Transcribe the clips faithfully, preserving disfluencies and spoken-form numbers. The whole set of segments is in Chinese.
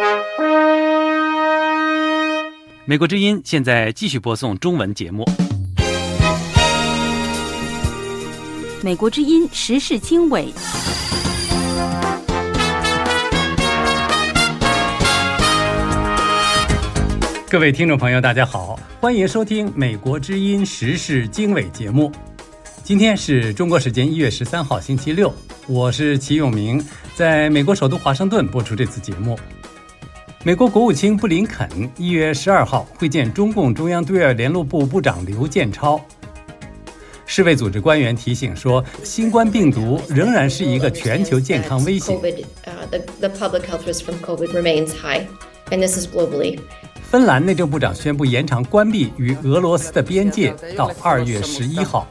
美国之音现在继续播送中文节目。 美国之音时事经纬， 各位听众朋友大家好，欢迎收听美国之音时事经纬节目。今天是中国时间一月十三号星期六，我是齐永明，在美国首都华盛顿播出这次节目。美国国务卿布林肯一月十二号会见中共中央对外联络部部长刘建超。世卫组织官员提醒说，新冠病毒仍然是一个全球健康威胁。芬兰内政部长宣布延长关闭与俄罗斯的边界到二月十一号。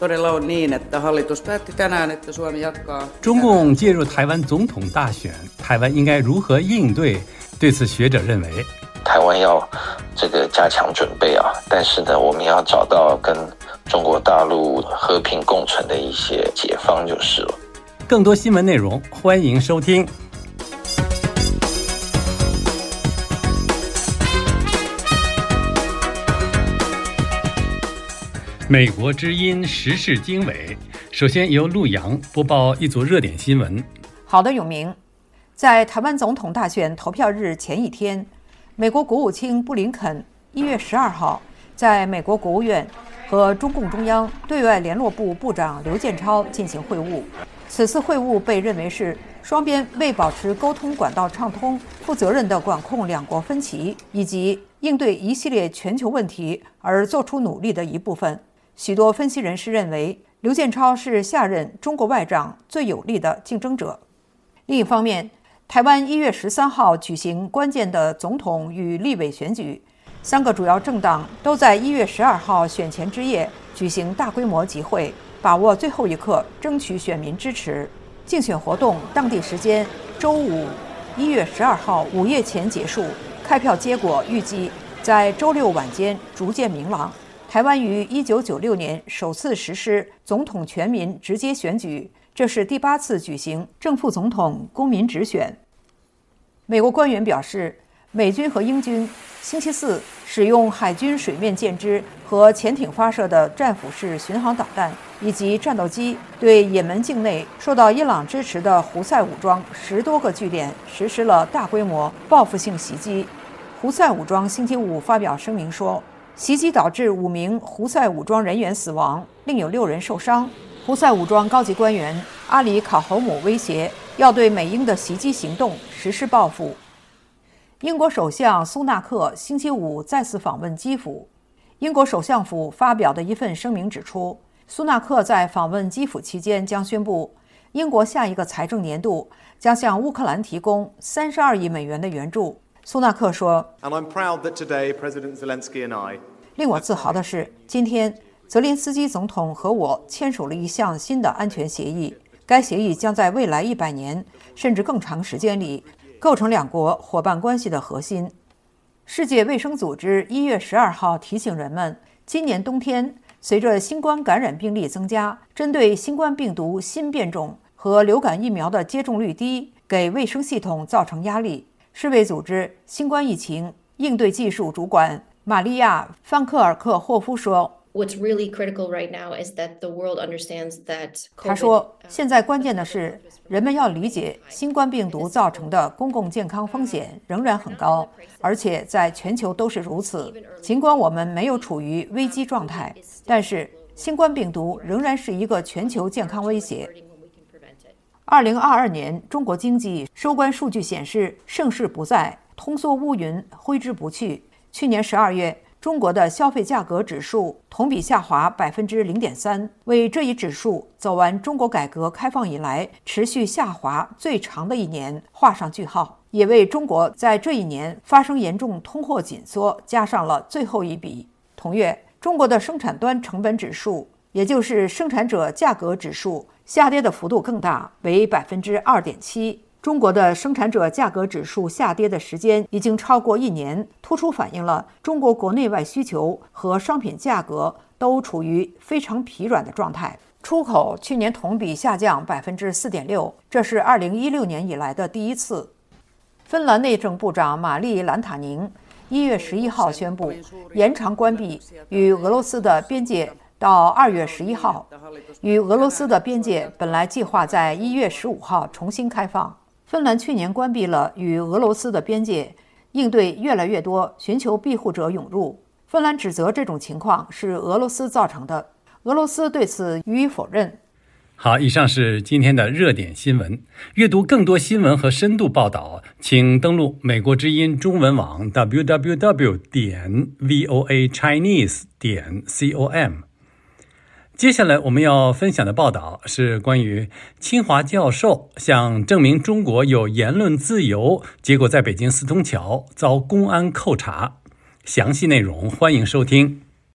中共介入台湾总统大选，台湾应该如何应对？对此，学者认为， 台湾要这个加强准备啊，但是呢，我们要找到跟中国大陆和平共存的一些解方就是了。 更多新闻内容，欢迎收听。美国之音时事经纬，首先由陆洋播报一组热点新闻。 好的，永明。在台湾总统大选投票日前一天，美国国务卿布林肯一月十二号在美国国务院和中共中央对外联络部部长刘建超进行会晤。此次会晤被认为是双边为保持沟通管道畅通、负责任地管控两国分歧以及应对一系列全球问题而做出努力的一部分。许多分析人士认为，刘建超是下任中国外长最有力的竞争者。另一方面，台湾一月十三号举行关键的总统与立委选举，三个主要政党都在一月十二号选前之夜举行大规模集会，把握最后一刻争取选民支持。竞选活动当地时间周五一月十二号午夜前结束，开票结果预计在周六晚间逐渐明朗。台湾于一九九六年首次实施总统全民直接选举，这是第八次举行正副总统公民直选。美国官员表示，美军和英军星期四使用海军水面舰只和潜艇发射的战斧式巡航导弹以及战斗机，对也门境内受到伊朗支持的胡塞武装十多个据点实施了大规模报复性袭击。胡塞武装星期五发表声明说，袭击导致五名胡塞武装人员死亡，另有六人受伤。胡塞武装高级官员阿里卡侯姆威胁要对美英的袭击行动实施报复。英国首相苏纳克星期五再次访问基辅。英国首相府发表的一份声明指出，苏纳克在访问基辅期间将宣布，英国下一个财政年度将向乌克兰提供三十二亿美元的援助。苏纳克说， And I'm proud that today President Zelensky and I 令我自豪的是，今天泽连斯基总统和我签署了一项新的安全协议，该协议将在未来一百年甚至更长时间里构成两国伙伴关系的核心。世界卫生组织一月十二号提醒人们，今年冬天随着新冠感染病例增加，针对新冠病毒新变种和流感疫苗的接种率低，给卫生系统造成压力。世卫组织新冠疫情应对技术主管玛利亚·范克尔克霍夫说， What's really critical right now is that the world understands that 他说，现在关键的是人们要理解新冠病毒造成的公共健康风险仍然很高，而且在全球都是如此。尽管我们没有处于危机状态，但是新冠病毒仍然是一个全球健康威胁。二零二二年中国经济收官数据显示，盛世不再，通缩乌云挥之不去。去年十二月，中国的消费价格指数同比下滑百分之零点三，为这一指数走完中国改革开放以来持续下滑最长的一年画上句号，也为中国在这一年发生严重通货紧缩加上了最后一笔。同月，中国的生产端成本指数，也就是生产者价格指数，下跌的幅度更大，为百分之二点七。中国的生产者价格指数下跌的时间已经超过一年，突出反映了中国国内外需求和商品价格都处于非常疲软的状态。出口去年同比下降百分之四点六，这是二零一六年以来的第一次。 芬兰内政部长玛丽兰塔宁一月十一号宣布延长关闭与俄罗斯的边界到二月十一号。与俄罗斯的边界本来计划在一月十五号重新开放。芬兰去年关闭了与俄罗斯的边界，应对越来越多寻求庇护者涌入。芬兰指责这种情况是俄罗斯造成的，俄罗斯对此予以否认。 好，以上是今天的热点新闻。阅读更多新闻和深度报道，请登录美国之音中文网 double u double u double u 点 voa chinese 点 com。接下来我们要分享的报道是关于清华教授想证明中国有言论自由，结果在北京四通桥遭公安扣查。详细内容欢迎收听。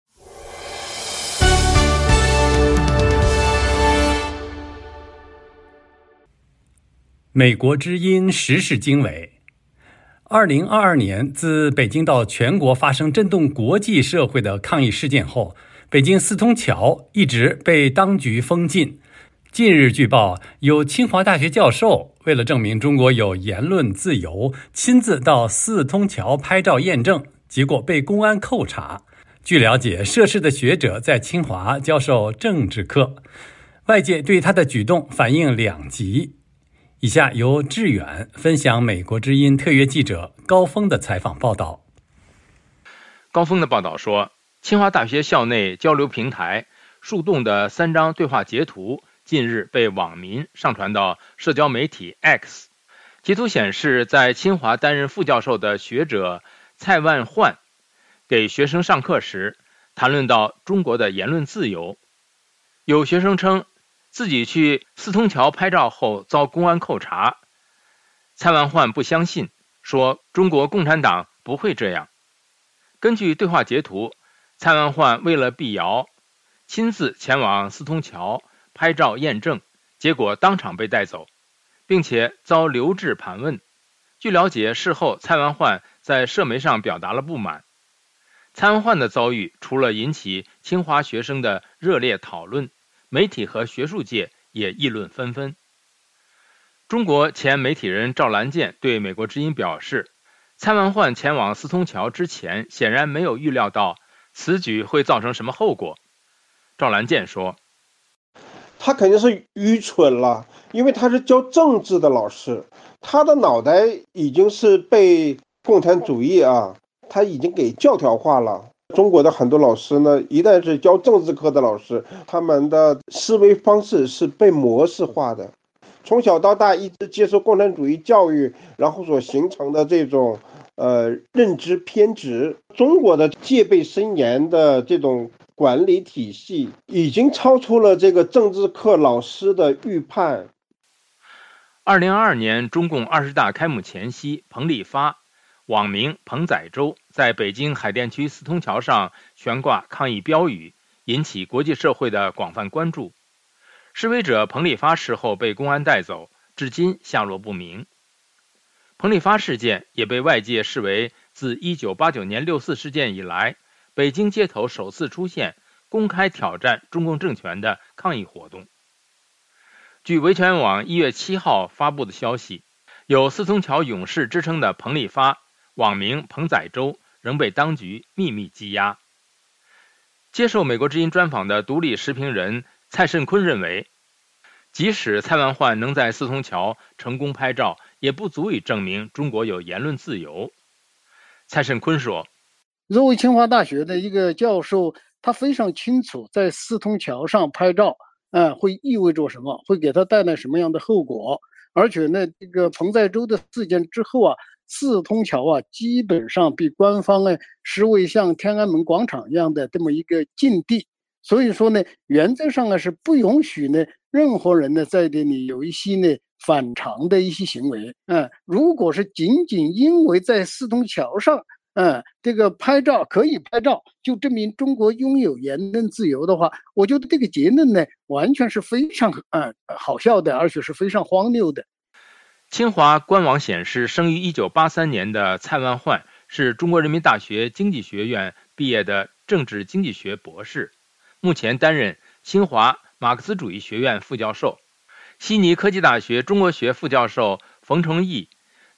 美国之音时事经纬。二零二二年，自北京到全国发生震动国际社会的抗议事件后，北京四通桥一直被当局封禁。近日据报，有清华大学教授为了证明中国有言论自由，亲自到四通桥拍照验证，结果被公安扣查。据了解，涉事的学者在清华教授政治课，外界对他的举动反应两极。以下由志远分享美国之音特约记者高峰的采访报道。 高峰的报道说，清华大学校内交流平台树洞的三张对话截图近日被网民上传到社交媒体 X。 截图显示，在清华担任副教授的学者蔡万焕给学生上课时，谈论到中国的言论自由。有学生称自己去四通桥拍照后遭公安扣查，蔡万焕不相信，说中国共产党不会这样。根据对话截图，蔡万焕为了辟谣，亲自前往四通桥拍照验证，结果当场被带走，并且遭留置盘问。据了解，事后蔡万焕在社媒上表达了不满。蔡万焕的遭遇除了引起清华学生的热烈讨论，媒体和学术界也议论纷纷。中国前媒体人赵兰健对美国之音表示，蔡万焕前往四通桥之前显然没有预料到此举会造成什么后果。赵兰健说， 他肯定是愚蠢了，因为他是教政治的老师，他的脑袋已经是被共产主义啊，他已经给教条化了。中国的很多老师呢，一旦是教政治课的老师，他们的思维方式是被模式化的，从小到大一直接受共产主义教育，然后所形成的这种呃认知偏执。中国的戒备森严的这种管理体系已经超出了这个政治课老师的预判。 二零二二年中共二十大开幕前夕，彭立发网名彭载舟在北京海淀区四通桥上悬挂抗议标语，引起国际社会的广泛关注。示威者彭立发事后被公安带走，至今下落不明。彭立发事件也被外界视为自一九八九年六四事件以来，北京街头首次出现公开挑战中共政权的抗议活动。据维权网一月七号发布的消息，有四通桥勇士之称的彭立发网名彭载舟仍被当局秘密羁押。接受美国之音专访的独立时评人蔡慎坤认为，即使蔡万焕能在四通桥成功拍照，也不足以证明中国有言论自由。蔡慎坤说， 作为清华大学的一个教授，他非常清楚在四通桥上拍照呃、会意味着什么，会给他带来什么样的后果。而且呢，这个彭载舟的事件之后啊，四通桥啊基本上被官方呢视为像天安门广场一样的这么一个禁地。所以说呢，原则上呢是不允许呢任何人呢在这里有一些呢反常的一些行为。嗯，如果是仅仅因为在四通桥上，嗯，这个拍照可以拍照，就证明中国拥有言论自由的话，我觉得这个结论呢完全是非常嗯好笑的，而且是非常荒谬的。 清华官网显示，生于一九八三年的蔡万焕是中国人民大学经济学院毕业的政治经济学博士，目前担任清华马克思主义学院副教授。悉尼科技大学中国学副教授冯崇义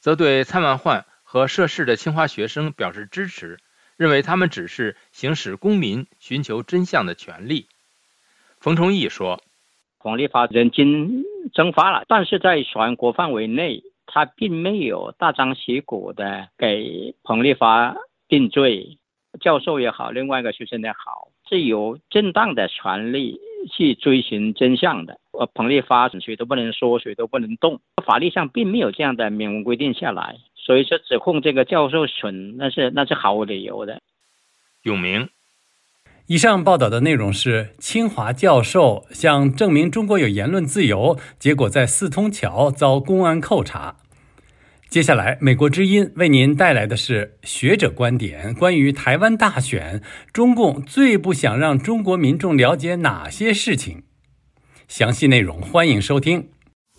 则对参晚会和涉事的清华学生表示支持，认为他们只是行使公民寻求真相的权利。冯崇义说， 彭丽华人间蒸发了，但是在全国范围内，他并没有大张旗鼓的给彭丽华定罪，教授也好，另外一个学生也好，是有正当的权利去追寻真相的。呃，彭丽华谁都不能说，谁都不能动，法律上并没有这样的明文规定下来，所以说指控这个教授蠢，那是那是毫无理由的。 永明， 以上报道的内容是清华教授想证明中国有言论自由，结果在四通桥遭公安扣查。接下来，美国之音为您带来的是学者观点，关于台湾大选，中共最不想让中国民众了解哪些事情？详细内容欢迎收听。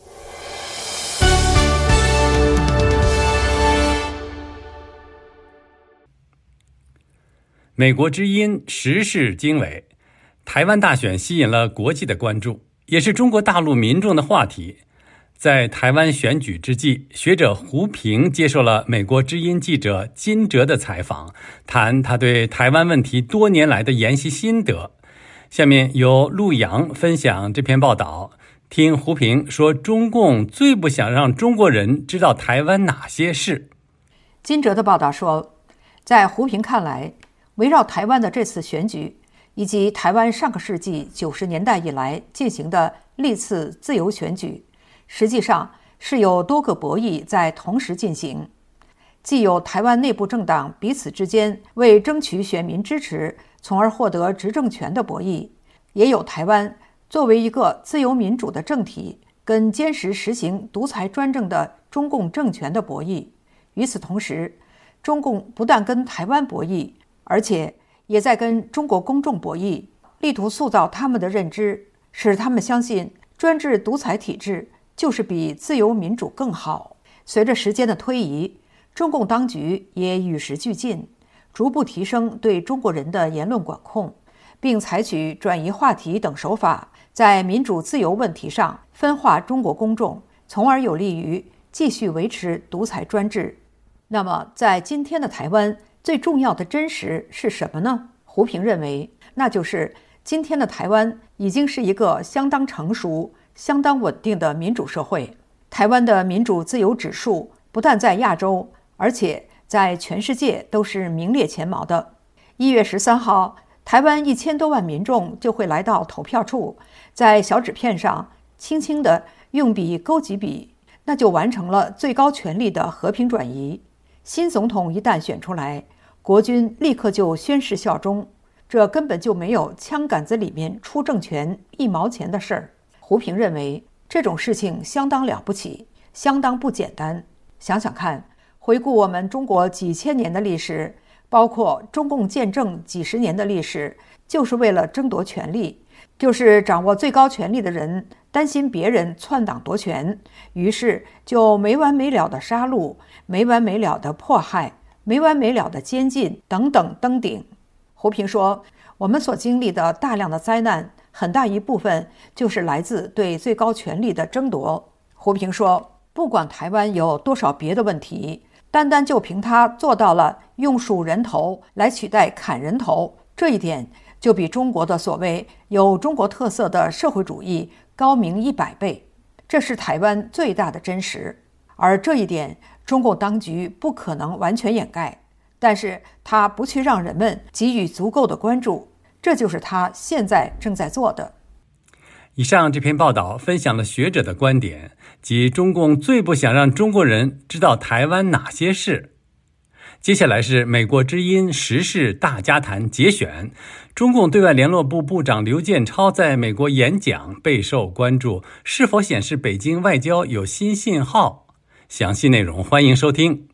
美国之音时事经纬，台湾大选吸引了国际的关注，也是中国大陆民众的话题。在台湾选举之际，学者胡平接受了美国之音记者金哲的采访，谈他对台湾问题多年来的研习心得。下面由陆阳分享这篇报道，听胡平说中共最不想让中国人知道台湾哪些事。 金哲的报道说，在胡平看来，围绕台湾的这次选举，以及台湾上个世纪九十年代以来进行的历次自由选举，实际上是有多个博弈在同时进行，既有台湾内部政党彼此之间为争取选民支持，从而获得执政权的博弈，也有台湾作为一个自由民主的政体，跟坚实实行独裁专政的中共政权的博弈。与此同时，中共不但跟台湾博弈，而且也在跟中国公众博弈，力图塑造他们的认知，使他们相信专制独裁体制就是比自由民主更好。随着时间的推移，中共当局也与时俱进，逐步提升对中国人的言论管控，并采取转移话题等手法，在民主自由问题上分化中国公众，从而有利于继续维持独裁专制。那么，在今天的台湾，最重要的真实是什么呢？胡平认为，那就是今天的台湾已经是一个相当成熟、相当稳定的民主社会。台湾的民主自由指数不但在亚洲，而且在全世界都是名列前茅的。一月十三号，台湾一千多万民众就会来到投票处，在小纸片上轻轻地用笔勾几笔，那就完成了最高权力的和平转移。新总统一旦选出来，国军立刻就宣誓效忠，这根本就没有枪杆子里面出政权一毛钱的事儿。胡平认为这种事情相当了不起，相当不简单。想想看，回顾我们中国几千年的历史，包括中共建政几十年的历史，就是为了争夺权力，就是掌握最高权力的人担心别人篡党夺权，于是就没完没了的杀戮，没完没了的迫害，没完没了的监禁等等登顶。胡平说，我们所经历的大量的灾难，很大一部分就是来自对最高权力的争夺。胡平说，不管台湾有多少别的问题，单单就凭他做到了用数人头来取代砍人头，这一点就比中国的所谓有中国特色的社会主义高明一百倍。这是台湾最大的真实，而这一点中共当局不可能完全掩盖，但是他不去让人们给予足够的关注，这就是他现在正在做的。 以上这篇报道分享了学者的观点，即中共最不想让中国人知道台湾哪些事。接下来是美国之音时事大家谈节选，中共对外联络部部长刘建超在美国演讲备受关注，是否显示北京外交有新信号？详细内容欢迎收听。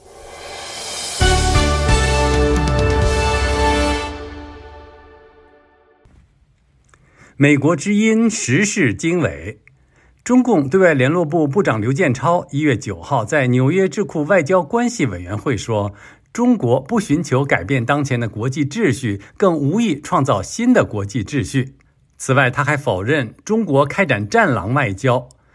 美国之音时事经纬，中共对外联络部部长刘建超一月九号在纽约智库外交关系委员会说，中国不寻求改变当前的国际秩序，更无意创造新的国际秩序。此外，他还否认中国开展战狼外交。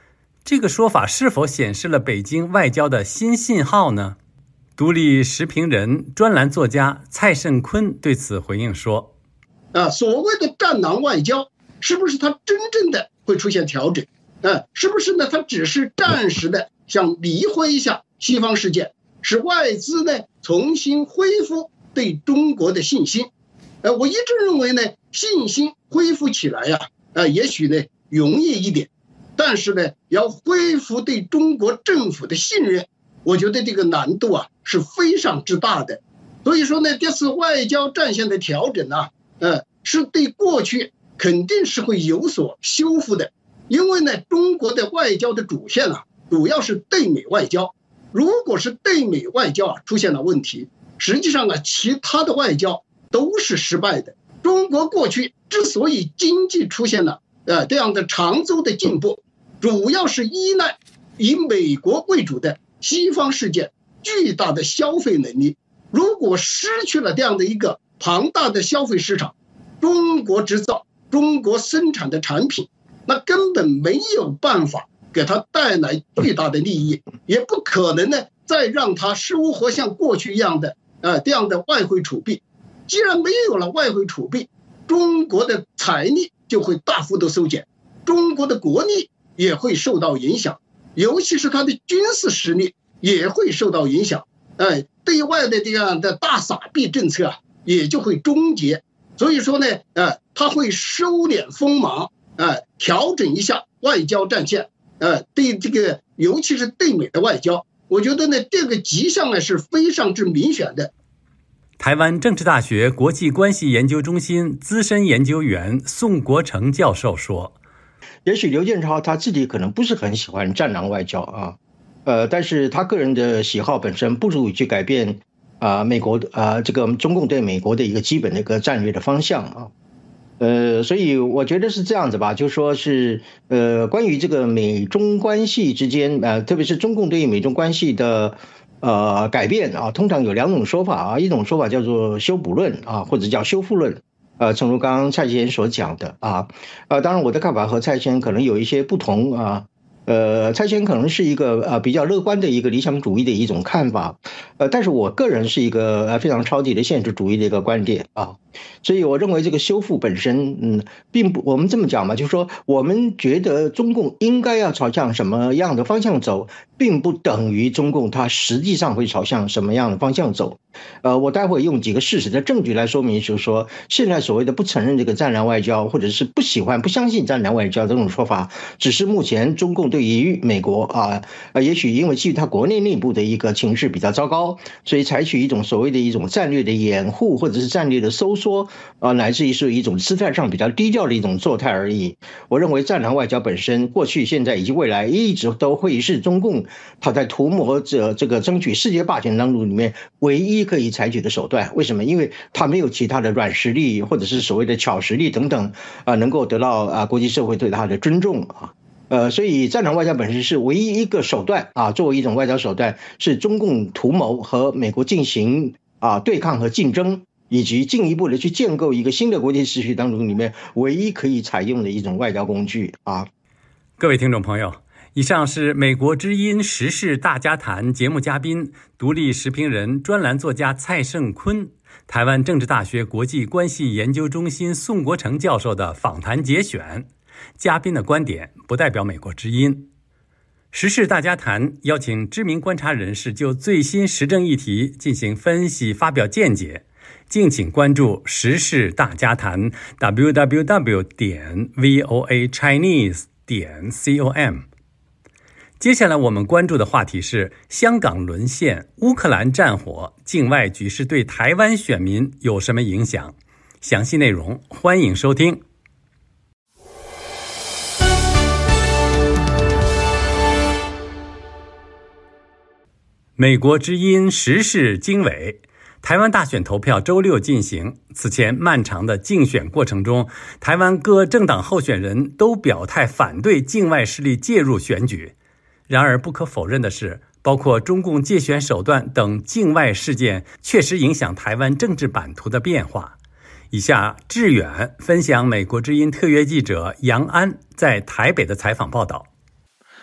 这个说法是否显示了北京外交的新信号呢？独立时评人、专栏作家蔡胜坤对此回应说： 啊，所谓的战狼外交，是不是它真正的会出现调整？啊，是不是呢？它只是暂时的想离婚一下西方世界，使外资呢重新恢复对中国的信心？呃，我一直认为呢，信心恢复起来呀、啊，呃，也许呢容易一点，但是呢，要恢复对中国政府的信任，我觉得这个难度啊是非常之大的。所以说呢，这次外交战线的调整啊，呃，是对过去肯定是会有所修复的。因为呢，中国的外交的主线啊，主要是对美外交。如果是对美外交啊出现了问题，实际上啊，其他的外交都是失败的。中国过去之所以经济出现了呃这样的长足的进步，主要是依赖以美国为主的西方世界巨大的消费能力。如果失去了这样的一个庞大的消费市场，中国制造、中国生产的产品，那根本没有办法给它带来巨大的利益，也不可能呢再让它收获像过去一样的呃这样的外汇储备。既然没有了外汇储备，中国的财力就会大幅度缩减，中国的国力也会受到影响，尤其是它的军事实力也会受到影响。哎，对外的这样的大撒币政策啊，也就会终结。所以说呢，呃，它会收敛锋芒，呃，调整一下外交战线，呃，对这个尤其是对美的外交，我觉得呢，这个迹象呢是非常之明显的。 台湾政治大学国际关系研究中心资深研究员宋国成教授说： 也许刘建超他自己可能不是很喜欢战狼外交啊，呃，但是他个人的喜好本身不足以去改变啊、呃、美国啊、呃、这个中共对美国的一个基本的一个战略的方向啊。呃，所以我觉得是这样子吧，就说是呃，关于这个美中关系之间，呃，特别是中共对于美中关系的呃改变啊，通常有两种说法啊，一种说法叫做修补论啊，或者叫修复论。呃，正如刚刚蔡先生所讲的啊，呃，当然我的看法和蔡先生可能有一些不同啊。呃，蔡先生可能是一个呃比较乐观的一个理想主义的一种看法，呃，但是我个人是一个呃非常超级的现实主义的一个观点啊，所以我认为这个修复本身，嗯，并不，我们这么讲嘛，就是说我们觉得中共应该要朝向什么样的方向走，并不等于中共它实际上会朝向什么样的方向走。呃，我待会用几个事实的证据来说明，就是说现在所谓的不承认这个战狼外交，或者是不喜欢、不相信战狼外交这种说法，只是目前中共对于美国啊，呃，也许因为基于它国内内部的一个情势比较糟糕，所以采取一种所谓的一种战略的掩护，或者是战略的收缩，啊，乃至于是一种姿态上比较低调的一种作态而已。我认为战狼外交本身，过去、现在以及未来一直都会是中共它在图谋着这个争取世界霸权当中里面唯一可以采取的手段。为什么？因为它没有其他的软实力或者是所谓的巧实力等等啊，能够得到啊国际社会对它的尊重啊。呃，所以战狼外交本身是唯一一个手段啊，作为一种外交手段，是中共图谋和美国进行啊对抗和竞争，以及进一步的去建构一个新的国际秩序当中里面唯一可以采用的一种外交工具啊。 各位听众朋友，以上是美国之音时事大家谈节目嘉宾、独立时评人、专栏作家蔡胜坤，台湾政治大学国际关系研究中心宋国成教授的访谈节选。嘉宾的观点不代表美国之音。时事大家谈邀请知名观察人士就最新时政议题进行分析发表见解，敬请关注时事大家谈 double-u double-u double-u 点 v o a chinese 点 com。 接下来我们关注的话题是香港沦陷、乌克兰战火，境外局势对台湾选民有什么影响？详细内容欢迎收听。美国之音时事经纬，台湾大选投票周六进行。此前漫长的竞选过程中，台湾各政党候选人都表态反对境外势力介入选举。然而不可否认的是，包括中共介选手段等境外事件确实影响台湾政治版图的变化。以下志远分享美国之音特约记者杨安在台北的采访报道。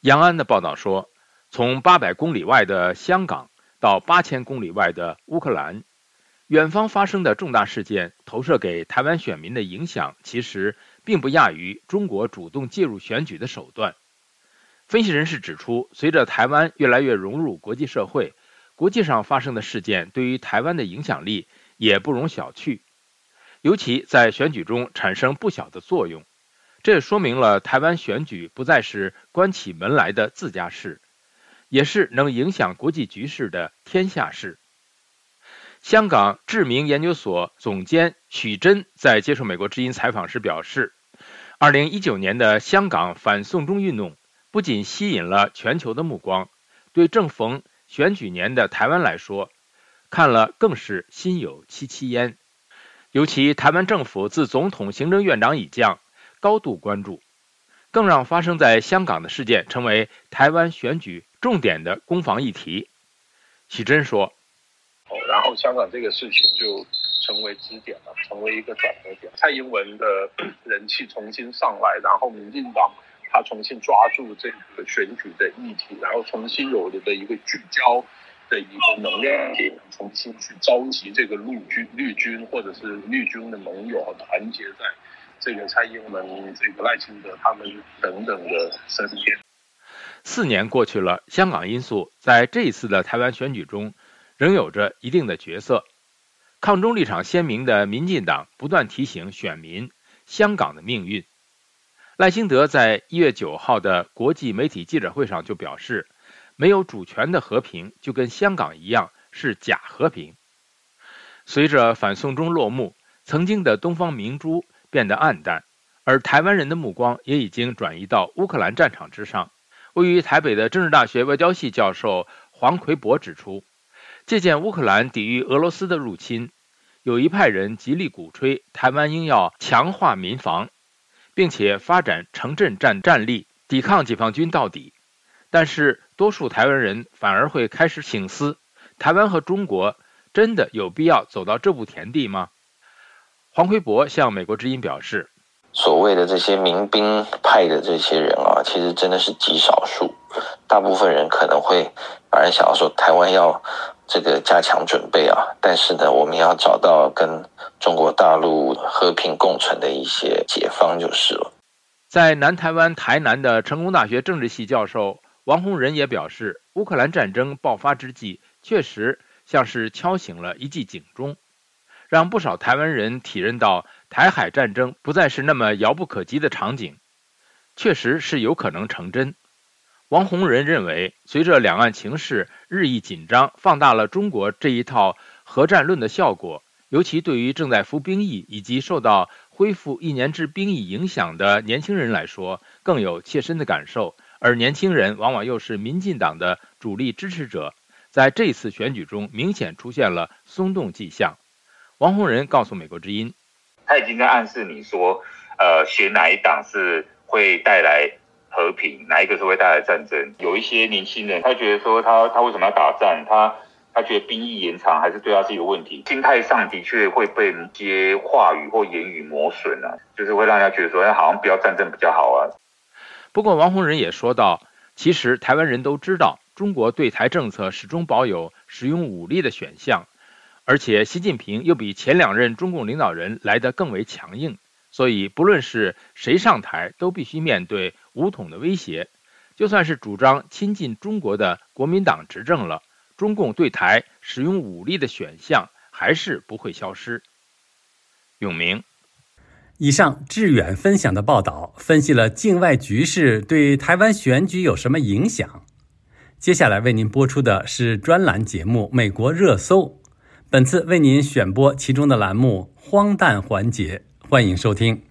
杨安的报道说，从八百公里外的香港到八千公里外的乌克兰，远方发生的重大事件投射给台湾选民的影响，其实并不亚于中国主动介入选举的手段。分析人士指出，随着台湾越来越融入国际社会，国际上发生的事件对于台湾的影响力也不容小觑，尤其在选举中产生不小的作用。这也说明了台湾选举不再是关起门来的自家事，也是能影响国际局势的天下事。香港智明研究所总监许真在接受美国之音采访时表示，二零一九年的香港反送中运动不仅吸引了全球的目光，对正逢选举年的台湾来说，看了更是心有戚戚焉。尤其台湾政府自总统、行政院长以降高度关注，更让发生在香港的事件成为台湾选举重点的攻防议题。许真说， 然后香港这个事情就成为支点了，成为一个转折点。蔡英文的人气重新上来，然后民进党他重新抓住这个选举的议题，然后重新有了的一个聚焦的一个能量点，重新去召集这个陆军、绿军或者是绿军的盟友，团结在这个蔡英文、这个赖清德他们等等的身边。 四年过去了，香港因素在这一次的台湾选举中仍有着一定的角色。抗中立场鲜明的民进党不断提醒选民香港的命运。赖清德在一月九号的国际媒体记者会上就表示，没有主权的和平就跟香港一样是假和平。随着反送中落幕，曾经的东方明珠变得暗淡，而台湾人的目光也已经转移到乌克兰战场之上。位于台北的政治大学外交系教授黄奎博指出，借鉴乌克兰抵御俄罗斯的入侵，有一派人极力鼓吹台湾应要强化民防，并且发展城镇战战力，抵抗解放军到底。但是多数台湾人反而会开始省思，台湾和中国真的有必要走到这步田地吗？黄奎博向美国之音表示， 所谓的这些民兵派的这些人啊，其实真的是极少数，大部分人可能会反而想要说台湾要这个加强准备啊，但是呢，我们要找到跟中国大陆和平共存的一些解方就是了。 在南台湾台南的成功大学政治系教授王洪仁也表示，乌克兰战争爆发之际，确实像是敲醒了一记警钟，让不少台湾人体认到台海战争不再是那么遥不可及的场景，确实是有可能成真。王洪仁认为，随着两岸情势日益紧张，放大了中国这一套核战论的效果，尤其对于正在服兵役以及受到恢复一年制兵役影响的年轻人来说，更有切身的感受，而年轻人往往又是民进党的主力支持者，在这次选举中明显出现了松动迹象。王洪仁告诉美国之音， 他已经在暗示你说，呃，选哪一党是会带来和平，哪一个是会带来战争。有一些年轻人，他觉得说他他为什么要打仗？他他觉得兵役延长还是对他是一个问题，心态上的确会被一些话语或言语磨损啊，就是会让人家觉得说，好像不要战争比较好啊。 不过王洪仁也说到，其实台湾人都知道，中国对台政策始终保有使用武力的选项，而且习近平又比前两任中共领导人来得更为强硬，所以不论是谁上台，都必须面对武统的威胁。就算是主张亲近中国的国民党执政了，中共对台使用武力的选项还是不会消失。永明。 以上志远分享的报道分析了境外局势对台湾选举有什么影响。接下来为您播出的是专栏节目《美国热搜》，本次为您选播其中的栏目荒诞环节，欢迎收听。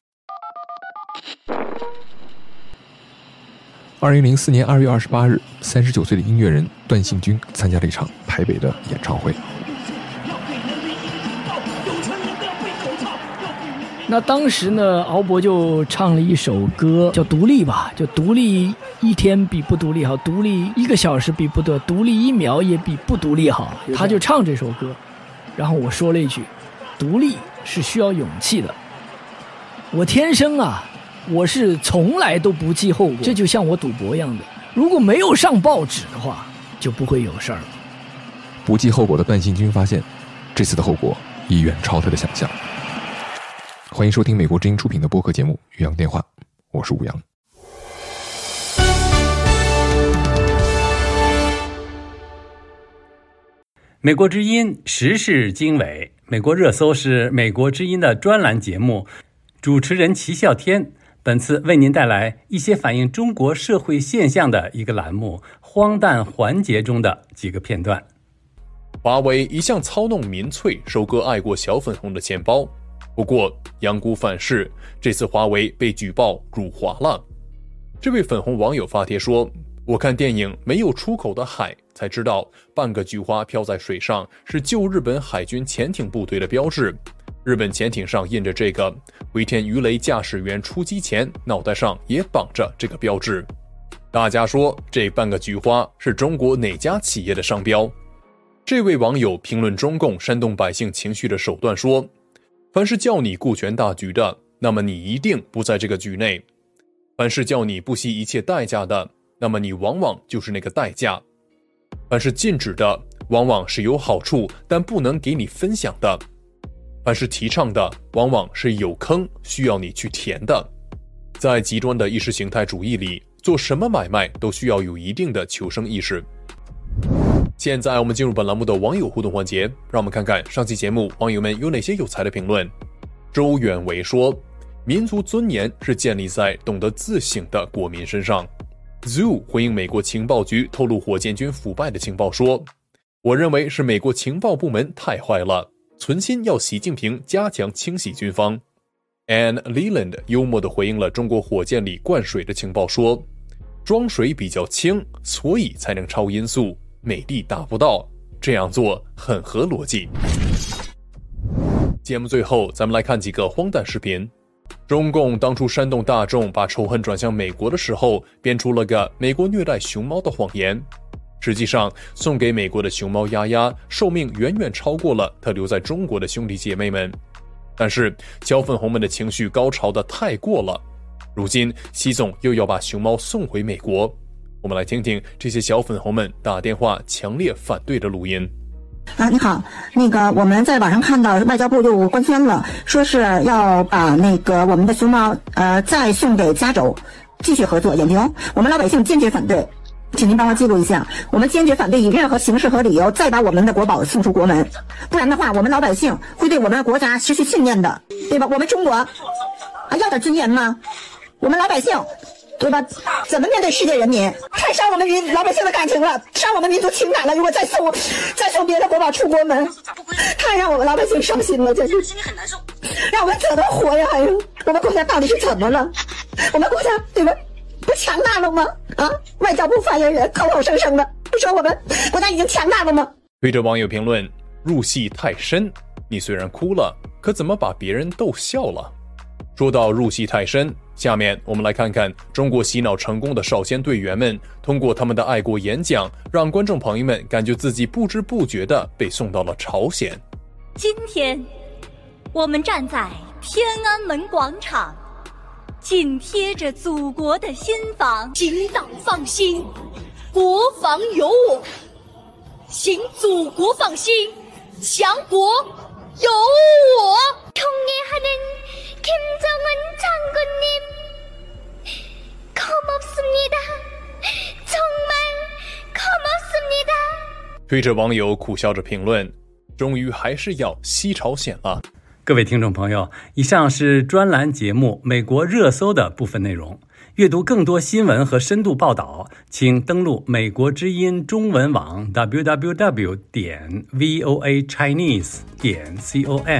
二零零四年二月二十八日，三十九岁的音乐人段信军参加了一场台北的演唱会。 那当时呢，敖博就唱了一首歌，叫《独立》吧，就独立一天比不独立好，独立一个小时比不得，独立一秒也比不独立好。他就唱这首歌，然后我说了一句：“独立是需要勇气的。我天生啊， 我是从来都不计后果，这就像我赌博一样的，如果没有上报纸的话，就不会有事儿了。 不计后果的段信军发现，这次的后果已远超他的想象。欢迎收听美国之音出品的播客节目《宇阳电话》，我是吴阳。 美国之音时事经纬，美国热搜是美国之音的专栏节目，主持人齐笑天。本次为您带来一些反映中国社会现象的一个栏目——荒诞环节中的几个片段。 华为一向操弄民粹，收割爱国小粉红的钱包。不过阳谷反噬，这次华为被举报辱华了。这位粉红网友发帖说：“我看电影《没有出口的海》才知道，半个菊花飘在水上是旧日本海军潜艇部队的标志。日本潜艇上印着这个，尾田鱼雷驾驶员出击前脑袋上也绑着这个标志。大家说这半个菊花是中国哪家企业的商标？”这位网友评论中共煽动百姓情绪的手段说：“凡是叫你顾全大局的，那么你一定不在这个局内；凡是叫你不惜一切代价的，那么你往往就是那个代价；凡是禁止的，往往是有好处但不能给你分享的；凡是提倡的，往往是有坑需要你去填的。”在极端的意识形态主义里，做什么买卖都需要有一定的求生意识。现在我们进入本栏目的网友互动环节，让我们看看上期节目网友们有哪些有才的评论。周远伟说：“民族尊严是建立在懂得自省的国民身上。” Zoo 回应美国情报局透露火箭军腐败的情报说：“我认为是美国情报部门太坏了，存心要习近平加强清洗军方。” Anne Leland 幽默地回应了中国火箭里灌水的情报说：“装水比较轻，所以才能超音速。美帝达不到，这样做很合逻辑。”节目最后，咱们来看几个荒诞视频。中共当初煽动大众把仇恨转向美国的时候，编出了个美国虐待熊猫的谎言。实际上，送给美国的熊猫丫丫寿命远远超过了它留在中国的兄弟姐妹们。但是，小粉红们的情绪高潮的太过了。如今，习总又要把熊猫送回美国。我们来听听这些小粉红们打电话强烈反对的录音。 啊，你好，那个我们在网上看到外交部又官宣了，说是要把那个我们的熊猫呃再送给加州，继续合作研究。我们老百姓坚决反对，请您帮我记录一下，我们坚决反对以任何形式和理由再把我们的国宝送出国门，不然的话，我们老百姓会对我们国家失去信念的，对吧？我们中国啊，要点尊严吗？我们老百姓。对吧？怎么面对世界人民？太伤我们民老百姓的感情了，伤我们民族情感了。如果再送再送别的国宝出国门，太让我们老百姓伤心了，这是心里很难受，让我们怎么活呀？还有我们国家到底是怎么了？我们国家对吧？不强大了吗？啊！外交部发言人口口声声的不说我们国家已经强大了吗？ 对着网友评论入戏太深，你虽然哭了，可怎么把别人逗笑了？说到入戏太深，下面我们来看看中国洗脑成功的少先队员们通过他们的爱国演讲，让观众朋友们感觉自己不知不觉地被送到了朝鲜。 今天我们站在天安门广场，紧贴着祖国的心房， 请党放心，国防有我，行祖国放心，强国有我。 김정은 장군님 고맙습니다. 정말 고맙습니다. 推着网友苦笑着评论，终于还是要西朝鲜了。 各位听众朋友，以上是专栏节目美国热搜的部分内容。阅读更多新闻和深度报道，请登录美国之音中文网 double-u double-u double-u 点 voa chinese 点 com。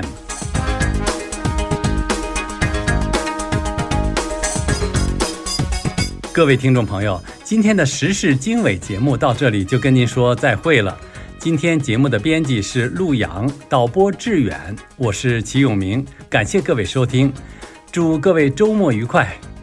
各位听众朋友，今天的时事经纬节目到这里就跟您说再会了。今天节目的编辑是陆阳，导播志远，我是齐永明，感谢各位收听，祝各位周末愉快。